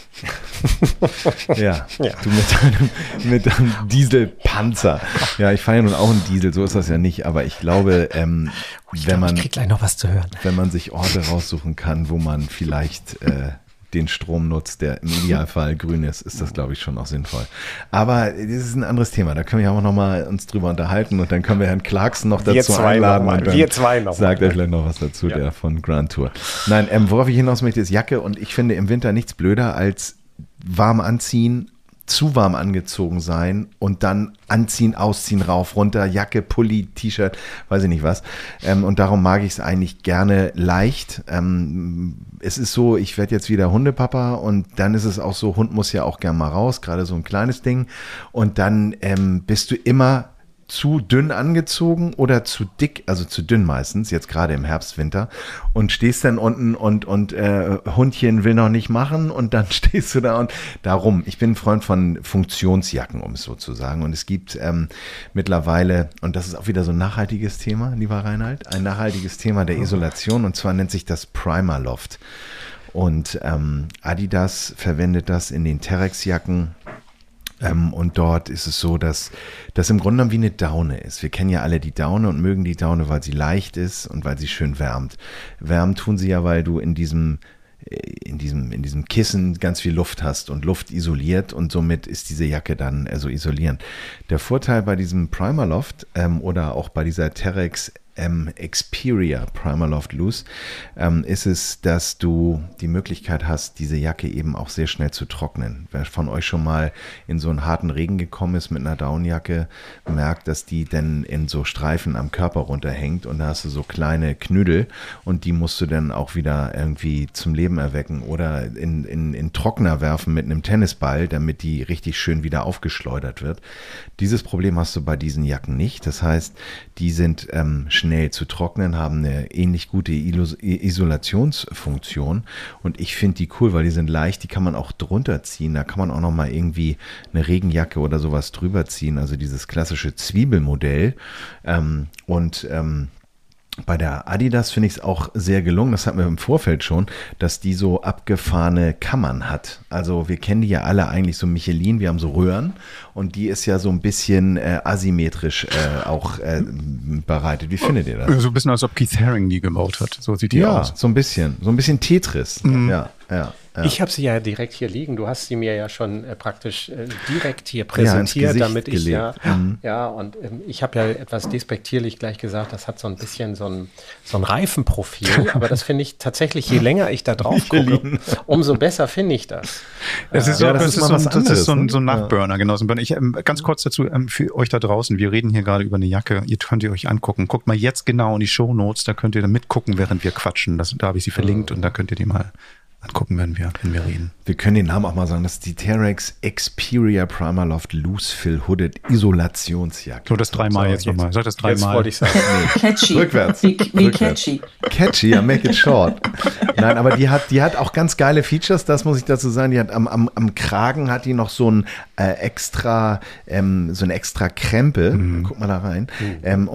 Ja, du mit deinem Dieselpanzer. Ja, ich fahre ja nun auch einen Diesel, so ist das ja nicht, aber ich glaube, Ich krieg gleich noch was zu hören. wenn man sich Orte raussuchen kann, wo man vielleicht den Strom nutzt, der im Idealfall grün ist das, glaube ich, schon auch sinnvoll. Aber das ist ein anderes Thema, da können wir auch noch mal uns drüber unterhalten und dann können wir Herrn Clarkson noch dazu einladen. Und dann sagt er vielleicht noch was dazu, der von Grand Tour. Nein, worauf ich hinaus möchte, ist Jacke und ich finde im Winter nichts blöder als warm anziehen, zu warm angezogen sein und dann anziehen, ausziehen, rauf, runter, Jacke, Pulli, T-Shirt, weiß ich nicht was. Und darum mag ich es eigentlich gerne leicht. Es ist so, ich werde jetzt wieder Hundepapa und dann ist es auch so, Hund muss ja auch gern mal raus, gerade so ein kleines Ding. Und dann bist du immer zu dünn angezogen oder zu dick, also zu dünn meistens, jetzt gerade im Herbst, Winter, und stehst dann unten und Hundchen will noch nicht machen und dann stehst du da und darum. Ich bin ein Freund von Funktionsjacken, um es so zu sagen, und es gibt mittlerweile, und das ist auch wieder so ein nachhaltiges Thema, lieber Reinhard, ein nachhaltiges Thema der Isolation, und zwar nennt sich das Primaloft. Und Adidas verwendet das in den Terex-Jacken. Und dort ist es so, dass das im Grunde genommen wie eine Daune ist. Wir kennen ja alle die Daune und mögen die Daune, weil sie leicht ist und weil sie schön wärmt. Wärmen tun sie ja, weil du in diesem Kissen ganz viel Luft hast und Luft isoliert und somit ist diese Jacke dann so isolierend. Der Vorteil bei diesem Primaloft oder auch bei dieser Terex Xperia Primaloft Loose ist es, dass du die Möglichkeit hast, diese Jacke eben auch sehr schnell zu trocknen. Wer von euch schon mal in so einen harten Regen gekommen ist mit einer Daunenjacke, merkt, dass die dann in so Streifen am Körper runterhängt und da hast du so kleine Knödel und die musst du dann auch wieder irgendwie zum Leben erwecken oder in Trockner werfen mit einem Tennisball, damit die richtig schön wieder aufgeschleudert wird. Dieses Problem hast du bei diesen Jacken nicht. Das heißt, die sind schnell zu trocknen, haben eine ähnlich gute Isolationsfunktion und ich finde die cool, weil die sind leicht, die kann man auch drunter ziehen, da kann man auch noch mal irgendwie eine Regenjacke oder sowas drüber ziehen, also dieses klassische Zwiebelmodell bei der Adidas finde ich es auch sehr gelungen, das hatten wir im Vorfeld schon, dass die so abgefahrene Kammern hat. Also wir kennen die ja alle eigentlich so Michelin, wir haben so Röhren und die ist ja so ein bisschen asymmetrisch auch bereitet. Wie findet ihr das? So ein bisschen, als ob Keith Haring die gebaut hat. So sieht die aus. Ja, so ein bisschen Tetris. Mhm. Ja. Ich habe sie ja direkt hier liegen. Du hast sie mir ja schon praktisch direkt hier präsentiert, damit ich und ich habe ja etwas despektierlich gleich gesagt, das hat so ein bisschen so ein Reifenprofil, aber das finde ich tatsächlich, je länger ich da drauf gucke, umso besser finde ich das. Das ist so ein Nachburner, genau. Ganz kurz dazu, für euch da draußen, wir reden hier gerade über eine Jacke, könnt ihr euch angucken. Guckt mal jetzt genau in die Shownotes, da könnt ihr dann mitgucken, während wir quatschen. Da habe ich sie verlinkt und da könnt ihr die mal angucken, wenn wir reden. Wir können den Namen auch mal sagen, das ist die Terex Xperia Primaloft Loose Fill Hooded Isolationsjacke. So, das dreimal jetzt nochmal. Sag das dreimal. Jetzt wollte ich sagen. Nee. Catchy. Rückwärts. Wie catchy. Catchy, ja, make it short. Nein, aber die hat auch ganz geile Features, das muss ich dazu sagen. Die hat am Kragen hat die noch so ein so eine extra Krempe. Guck mal da rein. Und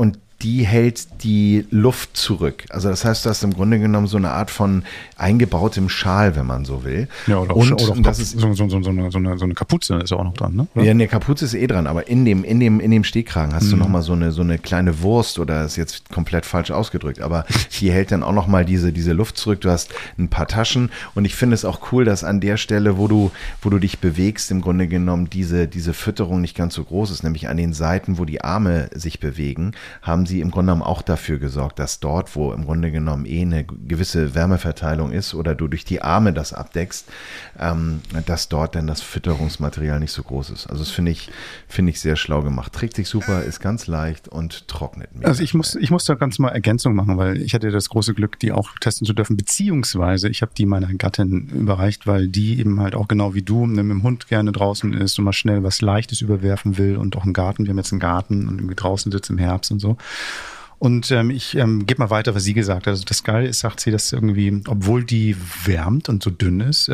die hält die Luft zurück. Also das heißt, du hast im Grunde genommen so eine Art von eingebautem Schal, wenn man so will. Ja, oder auch das ist so eine Kapuze ist ja auch noch dran, ne? Oder? Ja, eine Kapuze ist dran, aber in dem Stehkragen hast du nochmal so eine kleine Wurst, oder ist jetzt komplett falsch ausgedrückt, aber die hält dann auch nochmal diese Luft zurück. Du hast ein paar Taschen, und ich finde es auch cool, dass an der Stelle, wo du dich bewegst, im Grunde genommen diese Fütterung nicht ganz so groß ist, nämlich an den Seiten, wo die Arme sich bewegen, haben sie im Grunde genommen auch dafür gesorgt, dass dort, wo im Grunde genommen eine gewisse Wärmeverteilung ist oder du durch die Arme das abdeckst, dass dort dann das Fütterungsmaterial nicht so groß ist. Also das finde ich sehr schlau gemacht. Trägt sich super, ist ganz leicht und trocknet mega. Also ich muss da ganz mal Ergänzung machen, weil ich hatte das große Glück, die auch testen zu dürfen, beziehungsweise ich habe die meiner Gattin überreicht, weil die eben halt auch genau wie du mit dem Hund gerne draußen ist und mal schnell was Leichtes überwerfen will und auch einen Garten. Wir haben jetzt einen Garten und irgendwie draußen sitzt im Herbst und so. Und ich gebe mal weiter, was sie gesagt hat. Also das Geile ist, sagt sie, dass irgendwie, obwohl die wärmt und so dünn ist,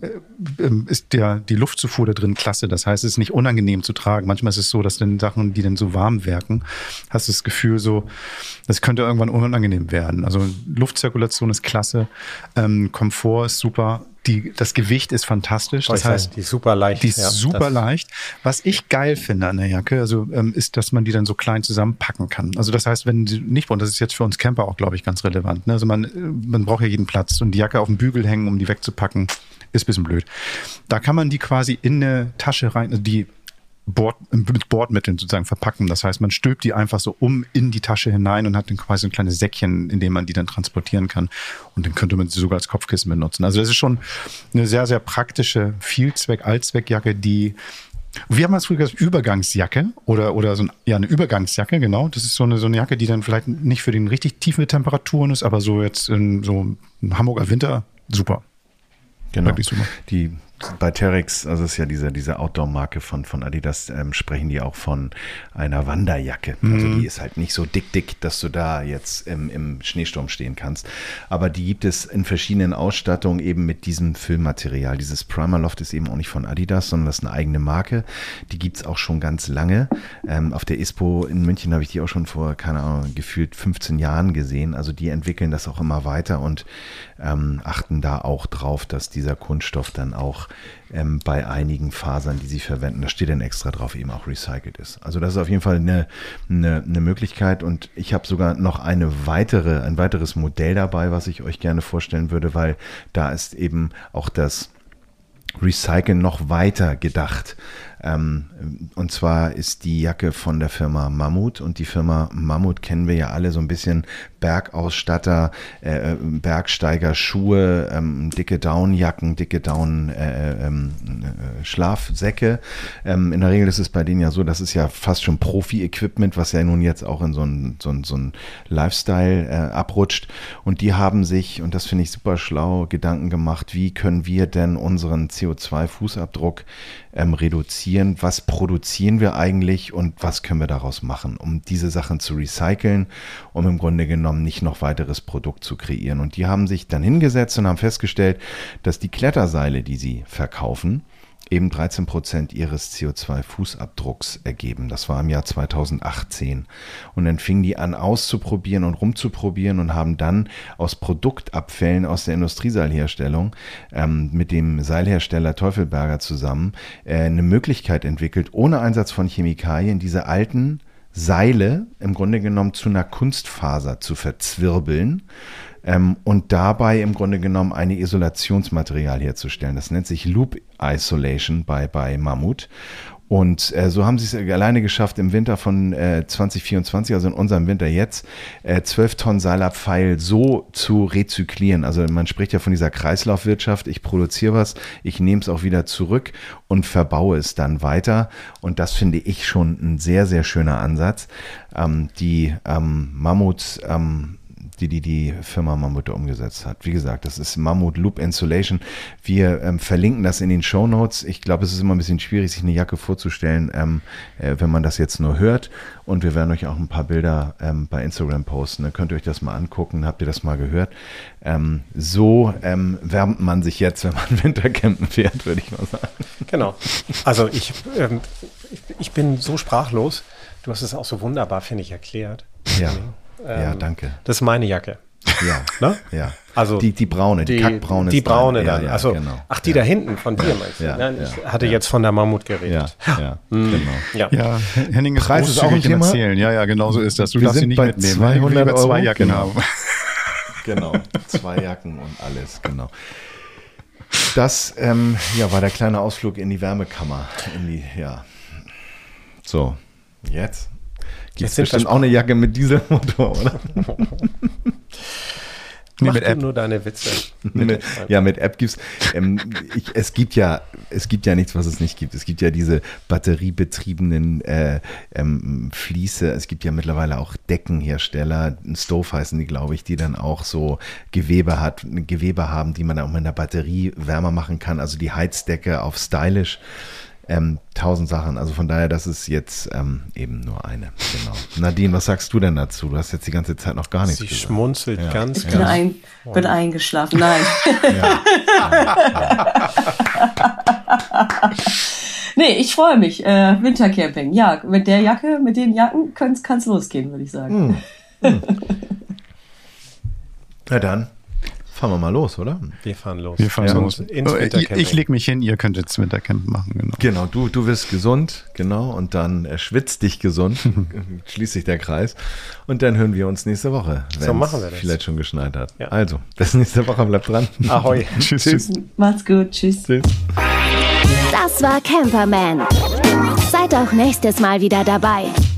ist die Luftzufuhr da drin klasse. Das heißt, es ist nicht unangenehm zu tragen. Manchmal ist es so, dass dann Sachen, die dann so warm wirken, hast du das Gefühl so, das könnte irgendwann unangenehm werden. Also Luftzirkulation ist klasse, Komfort ist super. Das Gewicht ist fantastisch. Das heißt, die ist super leicht. Die ist super leicht. Was ich geil finde an der Jacke, also ist, dass man die dann so klein zusammenpacken kann. Also das heißt, wenn sie nicht, und das ist jetzt für uns Camper auch, glaube ich, ganz relevant. Ne? Also man braucht ja jeden Platz, und die Jacke auf den Bügel hängen, um die wegzupacken, ist ein bisschen blöd. Da kann man die quasi in eine Tasche rein, also die mit Bordmitteln sozusagen verpacken. Das heißt, man stülpt die einfach so in die Tasche hinein und hat dann quasi ein kleines Säckchen, in dem man die dann transportieren kann. Und dann könnte man sie sogar als Kopfkissen benutzen. Also das ist schon eine sehr, sehr praktische Allzweckjacke, die, wir haben es früher gesagt, Übergangsjacke oder so eine Übergangsjacke, genau. Das ist so eine Jacke, die dann vielleicht nicht für den richtig tiefen Temperaturen ist, aber so jetzt in so einem Hamburger Winter super. Genau. Wirklich super. Die bei Terex, also es ist ja diese Outdoor-Marke von Adidas, sprechen die auch von einer Wanderjacke. Also die ist halt nicht so dick, dass du da jetzt im Schneesturm stehen kannst. Aber die gibt es in verschiedenen Ausstattungen eben mit diesem Füllmaterial. Dieses Primaloft ist eben auch nicht von Adidas, sondern das ist eine eigene Marke. Die gibt es auch schon ganz lange. Auf der ISPO in München habe ich die auch schon vor, keine Ahnung, gefühlt 15 Jahren gesehen. Also die entwickeln das auch immer weiter und achten da auch drauf, dass dieser Kunststoff dann auch bei einigen Fasern, die sie verwenden, da steht dann extra drauf, eben auch recycelt ist. Also das ist auf jeden Fall eine Möglichkeit, und ich habe sogar noch ein weiteres Modell dabei, was ich euch gerne vorstellen würde, weil da ist eben auch das Recyceln noch weiter gedacht. Und zwar ist die Jacke von der Firma Mammut, und die Firma Mammut kennen wir ja alle so ein bisschen: Bergausstatter, Bergsteiger, Schuhe, dicke Downjacken, dicke Schlafsäcke. In der Regel ist es bei denen ja so, das ist ja fast schon Profi-Equipment, was ja nun jetzt auch in so ein Lifestyle abrutscht. Und die haben sich, und das finde ich super schlau, Gedanken gemacht, wie können wir denn unseren CO2-Fußabdruck reduzieren? Was produzieren wir eigentlich und was können wir daraus machen, um diese Sachen zu recyceln, um im Grunde genommen nicht noch weiteres Produkt zu kreieren. Und die haben sich dann hingesetzt und haben festgestellt, dass die Kletterseile, die sie verkaufen, eben 13% ihres CO2-Fußabdrucks ergeben. Das war im Jahr 2018. Und dann fingen die an auszuprobieren und rumzuprobieren und haben dann aus Produktabfällen aus der Industrieseilherstellung mit dem Seilhersteller Teufelberger zusammen eine Möglichkeit entwickelt, ohne Einsatz von Chemikalien diese alten Seile im Grunde genommen zu einer Kunstfaser zu verzwirbeln. Und dabei im Grunde genommen eine Isolationsmaterial herzustellen. Das nennt sich Loop Isolation bei Mammut. Und so haben sie es alleine geschafft, im Winter von 2024, also in unserem Winter jetzt, 12 Tonnen Seilabfall so zu rezyklieren. Also man spricht ja von dieser Kreislaufwirtschaft. Ich produziere was, ich nehme es auch wieder zurück und verbaue es dann weiter. Und das finde ich schon ein sehr, sehr schöner Ansatz. Die Mammuts die Firma Mammut umgesetzt hat. Wie gesagt, das ist Mammut Loop Insulation. Wir verlinken das in den Shownotes. Ich glaube, es ist immer ein bisschen schwierig, sich eine Jacke vorzustellen, wenn man das jetzt nur hört. Und wir werden euch auch ein paar Bilder bei Instagram posten. Dann könnt ihr euch das mal angucken. Habt ihr das mal gehört? So wärmt man sich jetzt, wenn man Wintercampen fährt, würde ich mal sagen. Genau. Also ich bin so sprachlos. Du hast es auch so wunderbar, finde ich, erklärt. Ja, danke. Das ist meine Jacke. Ja, Ne? ja. Also die braune, die kackbraune. Die ist deine. braune dann. Ja, Also, genau. ach, die da hinten von dir meinst du? Ja, Nein, ja, ich hatte jetzt von der Mammut geredet. Ja, genau. Ja. Ja, Henning ist Preis ist auch ein großzügig im Thema. Erzählen. Ja, genau so ist das. Du Wir darfst sie sind nicht bei mitnehmen. 200 Ich will lieber 2 Euro. Jacken Genau. haben. Genau, 2 Jacken und alles, genau. Das war der kleine Ausflug in die Wärmekammer. So, jetzt gibt es sind bestimmt wir auch eine Jacke mit Dieselmotor, oder? Nee, Mach mit du App. nur deine Witze. Mit App gibt's. Es gibt ja nichts, was es nicht gibt. Es gibt ja diese batteriebetriebenen Vliese. Es gibt ja mittlerweile auch Deckenhersteller, Stove heißen die, glaube ich, die dann auch so Gewebe haben, die man auch mit einer Batterie wärmer machen kann. Also die Heizdecke auf stylisch. 1000 Sachen. Also von daher, das ist jetzt eben nur eine. Genau. Nadine, was sagst du denn dazu? Du hast jetzt die ganze Zeit noch gar nichts Sie gesagt. schmunzelt ganz, Ich bin eingeschlafen. Nein. Nee, ich freue mich. Wintercamping. Ja, mit der Jacke, mit den Jacken kann es losgehen, würde ich sagen. Na dann, fahren wir mal los, oder? Wir fahren los. Wir fahren los. Ins Wintercamping. Ich lege mich hin, ihr könnt jetzt Wintercamp machen. Genau. Genau, du wirst gesund, genau, und dann schwitzt dich gesund, schließt sich der Kreis. Und dann hören wir uns nächste Woche, wenn So machen wir es das. vielleicht schon geschneit hat. Ja. Also, bis nächste Woche, bleibt dran. Ahoi. Tschüss. Macht's gut. Tschüss. Tschüss. Das war Camperman. Seid auch nächstes Mal wieder dabei.